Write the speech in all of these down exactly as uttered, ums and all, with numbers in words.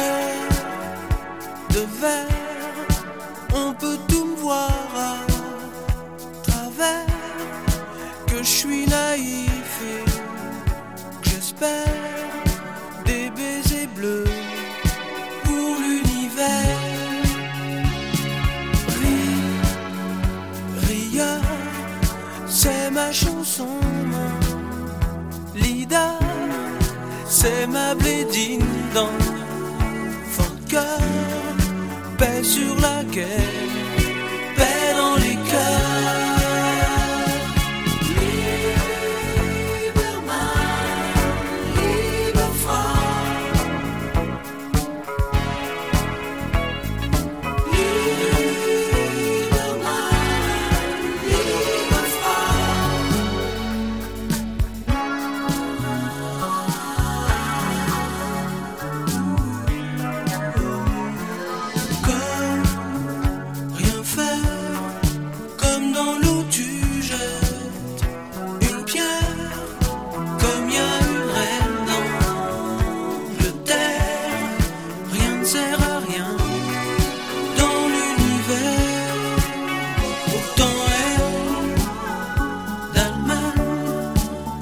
cœur de verre, on peut tout me voir à travers, que je suis naïf et que j'espère des baisers bleus pour l'univers. Rie, rieur, c'est ma chanson, mon Lida, c'est ma blédine dans fort cœur, paix sur laquelle, paix dans les cœurs.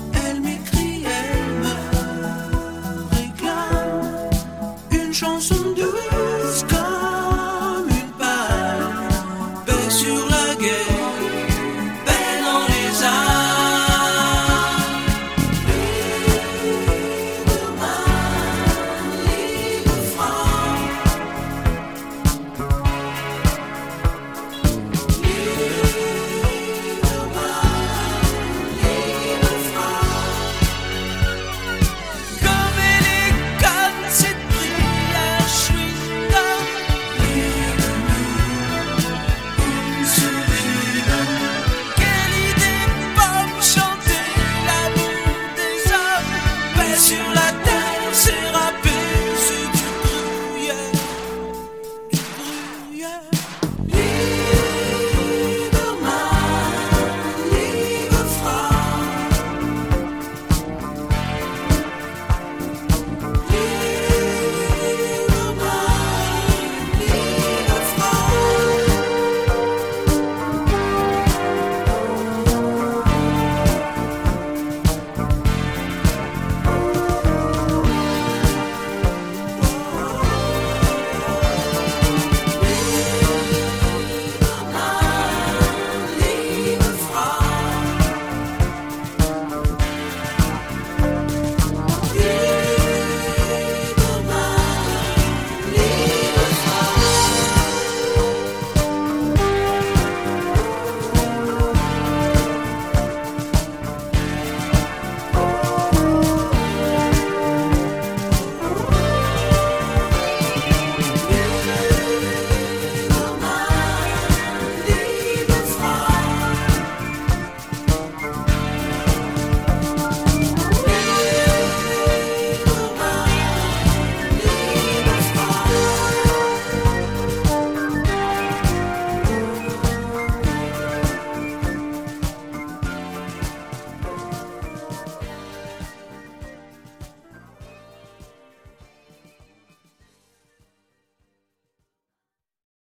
Chanson